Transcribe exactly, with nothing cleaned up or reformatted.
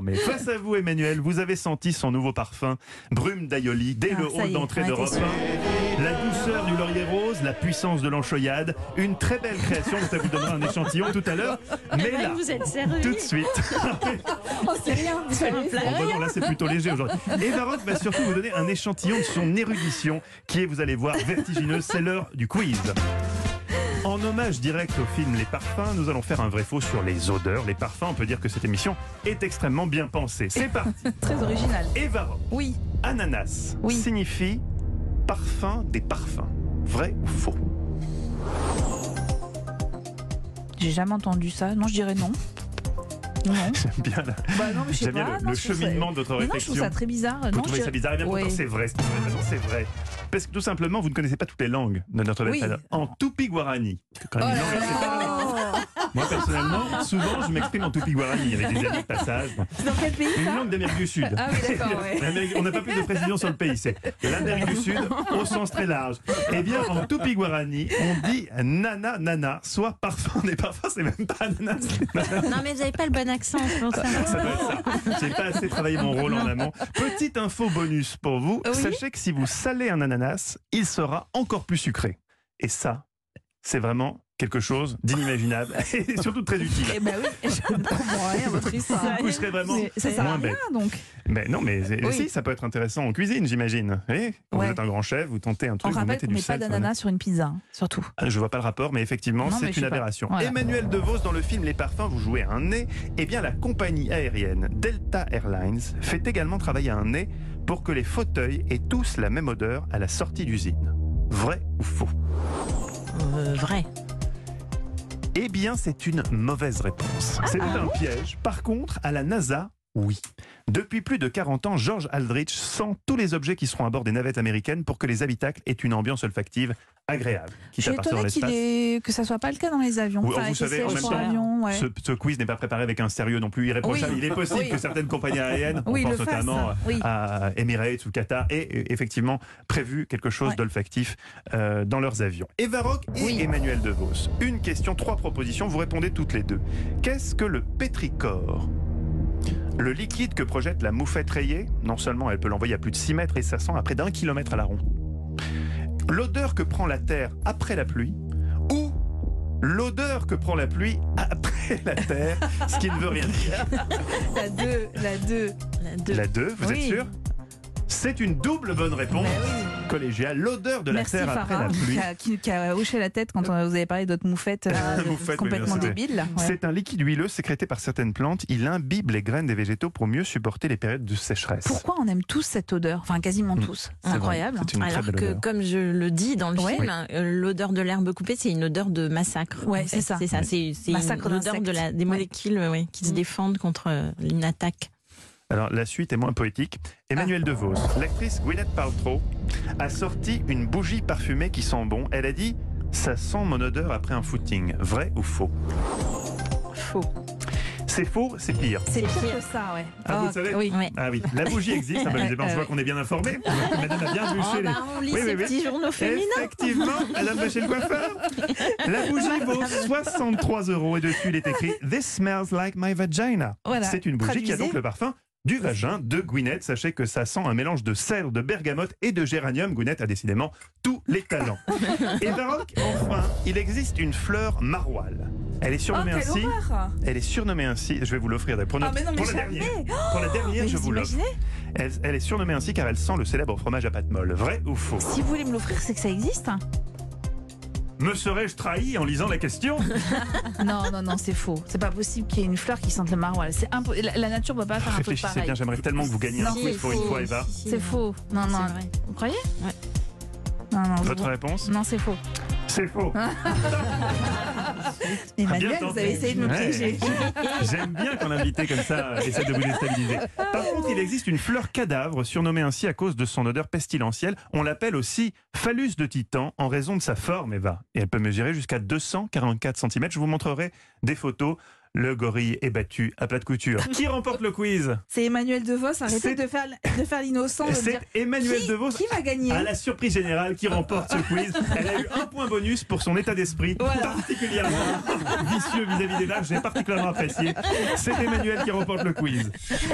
Mais face à vous, Emmanuel, vous avez senti son nouveau parfum, Brume d'Aioli, dès Ah, le ça hall y est, d'entrée on d'Europe était sûrs. un. La douceur du laurier rose, la puissance de l'anchoyade, une très belle création. Ça vous donnera un échantillon tout à l'heure. Mais là, Vous êtes sérieux? tout de suite. Oh, c'est rien. C'est rien. Bon, bah non, là c'est plutôt léger aujourd'hui. Eva Rock va surtout vous donner un échantillon de son érudition qui est, vous allez voir, vertigineuse. C'est l'heure du quiz. En hommage direct au film Les Parfums, nous allons faire un vrai faux sur les odeurs. Les parfums, on peut dire que cette émission est extrêmement bien pensée. C'est parti. Très original. Eva Rock, Oui. ananas Oui. signifie parfum des parfums. Vrai ou faux? J'ai jamais entendu ça. Non, je dirais non. Non. J'aime bien, la- Bah non, mais je sais j'aime bien pas. le, non, le je trouve ça- cheminement de votre Mais non, je réflexion. trouve ça très bizarre. Vous non, trouvez je- ça bizarre? Eh bien, pourtant, Oui. c'est vrai. C'est vrai. Non, c'est vrai. Parce que tout simplement, vous ne connaissez pas toutes les langues de notre belle Oui. planète. En Tupi-Guarani, c'est quand Oh même là une langue assez parlée. là. Moi, personnellement, souvent, je m'exprime en Tupi-Guarani avec des amis de passage. C'est dans quel pays Une ça? langue d'Amérique du Sud. Ah oui, d'accord, ouais. L'Amérique- On n'a pas plus de précision sur le pays. C'est l'Amérique du Sud au sens très large. Eh bien, en Tupi-Guarani, on dit nana nana, soit parfum des parfums, c'est même pas ananas. Non, mais vous n'avez pas le bon accent, c'est pour ça. Ça doit être ça. J'ai pas assez travaillé mon rôle en amont. Petite info bonus pour vous. Oui. Sachez que si vous salez un ananas, il sera encore plus sucré. Et ça, c'est vraiment quelque chose d'inimaginable et surtout très utile. Eh ben oui, je ne comprends rien à votre histoire. Vous serez vraiment Mais ça sert moins à rien bête. donc. Mais non, mais Oui. si, ça peut être intéressant en cuisine, j'imagine. Vous voyez, quand Ouais. vous êtes un grand chef, vous tentez un On truc, vous rappelle mettez qu'on du met pas sel. sur d'ananas sur une pizza, hein, surtout. Ah, je vois pas le rapport, mais effectivement, Non, mais c'est je une sais pas. aberration. Voilà. Emmanuel DeVos, dans le film Les Parfums, vous jouez un nez. Eh bien, la compagnie aérienne Delta Airlines fait également travailler un nez pour que les fauteuils aient tous la même odeur à la sortie d'usine. Vrai ou faux? Euh, vrai. Eh bien, c'est une mauvaise réponse. C'est un piège. Par contre, à la NASA, oui. Depuis plus de quarante ans, George Aldrich sent tous les objets qui seront à bord des navettes américaines pour que les habitacles aient une ambiance olfactive agréable. Je Quitte suis à partir dans étonnée qu'il l'espace. ait... que ça soit pas le cas dans les avions. Oui, Enfin, vous avec les savez, en sièges même pour temps, avion, ouais. Ce, ce quiz n'est pas préparé avec un sérieux non plus irréprochable. Oui. Il est possible Oui. que certaines compagnies aériennes, Oui, on le pense fassent. notamment Oui. à Emirates ou Qatar, aient euh, effectivement prévu quelque chose Ouais. d'olfactif euh, dans leurs avions. Eva Rock et Oui. Emmanuel DeVos. Une question, trois propositions, vous répondez toutes les deux. Qu'est-ce que le pétrichor? Le liquide que projette la moufette rayée, non seulement elle peut l'envoyer à plus de six mètres et ça sent à près d'un kilomètre à la ronde. L'odeur que prend la terre après la pluie, ou l'odeur que prend la pluie après la terre, ce qui ne veut rien dire. La deux, la deux. La deux. La deux, vous Oui. êtes sûr? C'est une double bonne réponse Mais oui. collégiale. L'odeur de la Merci terre après Farah, la pluie. qui a, qui- qui a hoché la tête quand on- vous avez parlé d'autres moufettes, euh, Moufettes, oui, complètement bien sûr. débiles. là. Ouais. C'est un liquide huileux sécrété par certaines plantes. Il imbibe les graines des végétaux pour mieux supporter les périodes de sécheresse. Pourquoi on aime tous cette odeur? Enfin, quasiment Mm. tous. C'est vrai. Incroyable. C'est une très Alors belle que, odeur. comme je le dis dans le Ouais. film, euh, l'odeur de l'herbe coupée, c'est une odeur de massacre. Ouais, en fait. c'est ça. C'est ça. C'est c'est Massacre une odeur d'insectes. de la, des Ouais. molécules euh, ouais, qui se Mm. défendent contre euh, une attaque. Alors, la suite est moins poétique. Emmanuel Ah. DeVos, l'actrice Gwyneth Paltrow, a sorti une bougie parfumée qui sent bon. Elle a dit « Ça sent mon odeur après un footing ». Vrai ou faux? Faux. C'est faux, c'est pire. C'est pire pire. que ça, ouais. Ah, vous savez Oui. Ouais. Ah oui, la bougie existe. Ah bah, je Euh, vois qu'on est bien informé. Madame a bien Oh, bûché les... bah, on lit Oui, ces oui, oui. petits journaux féminins. Effectivement, Madame va chez le coiffeur. La bougie vaut soixante-trois euros et dessus il est écrit « This smells like my vagina ». Voilà. C'est une bougie qui a Traduisez. donc le parfum du vagin de Gwyneth. Sachez que ça sent un mélange de cèdre, de bergamote et de géranium. Gwyneth a décidément tous les talents. Et Baroque, enfin, il existe une fleur maroilles. Elle est Oh, surnommée quelle ainsi. horreur! Elle est surnommée ainsi. Je vais vous l'offrir pour, Ah, notre- mais non, mais pour la jamais. dernière. Pour la dernière, Mais je vous vous l'offre. imaginez? Elle, elle est surnommée ainsi car elle sent le célèbre fromage à pâte molle. Vrai ou faux? Si vous voulez me l'offrir, c'est que ça existe. Me serais-je trahi en lisant la question? Non, non, non, c'est faux. C'est pas possible qu'il y ait une fleur qui sente le maroilles. C'est impo- la, la nature ne peut pas faire un truc Réfléchissez pareil. bien, j'aimerais tellement que vous gagniez un Non, quiz c'est pour une faux. fois, Eva. Si, si, C'est non. faux. Non, C'est non. vrai. Vous croyez? Ouais. Non, non. Votre vous- réponse? Non, c'est faux. C'est faux. Emmanuel, Bien vous tenté. avez essayé de me Ouais. piéger. J'aime bien quand l'invité comme ça essaie de vous déstabiliser. Par contre, il existe une fleur cadavre surnommée ainsi à cause de son odeur pestilentielle. On l'appelle aussi phallus de titan en raison de sa forme, Eva. Et elle peut mesurer jusqu'à deux cent quarante-quatre centimètres. Je vous montrerai des photos. Le gorille est battu à plat de couture. Qui remporte le quiz? C'est Emmanuel DeVos. Arrêtez C'est- de faire, de faire l'innocent. de C'est dire Emmanuel qui, DeVos. qui va gagner? À la surprise générale qui remporte ce quiz. Elle a eu un point bonus pour son état d'esprit, Voilà. particulièrement vicieux vis-à-vis des vaches. J'ai particulièrement apprécié. C'est Emmanuel qui remporte le quiz.